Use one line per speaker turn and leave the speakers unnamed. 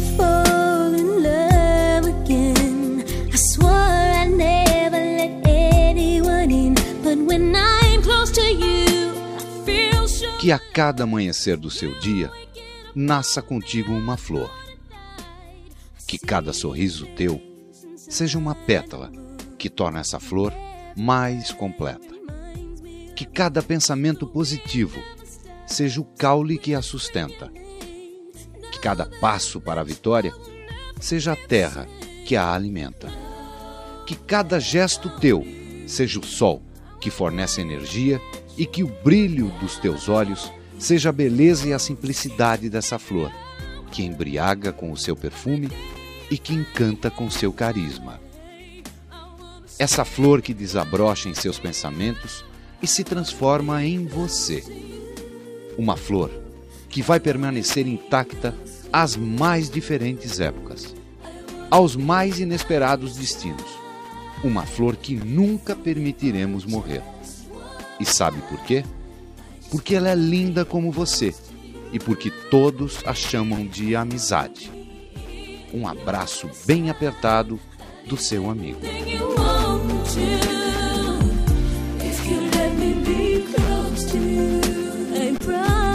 fall in love again. I swore I'd never let anyone in, but when I'm close to you, I feel sure.
Que a cada amanhecer do seu dia nasça contigo uma flor. Que cada sorriso teu seja uma pétala que torna essa flor mais completa. Que cada pensamento positivo seja o caule que a sustenta. Que cada passo para a vitória seja a terra que a alimenta. Que cada gesto teu seja o sol que fornece energia e que o brilho dos teus olhos seja a beleza e a simplicidade dessa flor, que embriaga com o seu perfume e que encanta com seu carisma. Essa flor que desabrocha em seus pensamentos e se transforma em você. Uma flor que vai permanecer intacta às mais diferentes épocas, aos mais inesperados destinos. Uma flor que nunca permitiremos morrer. E sabe por quê? Porque ela é linda como você e porque todos a chamam de amizade. Um abraço bem apertado do seu amigo.
If you let me be close to you, I promise.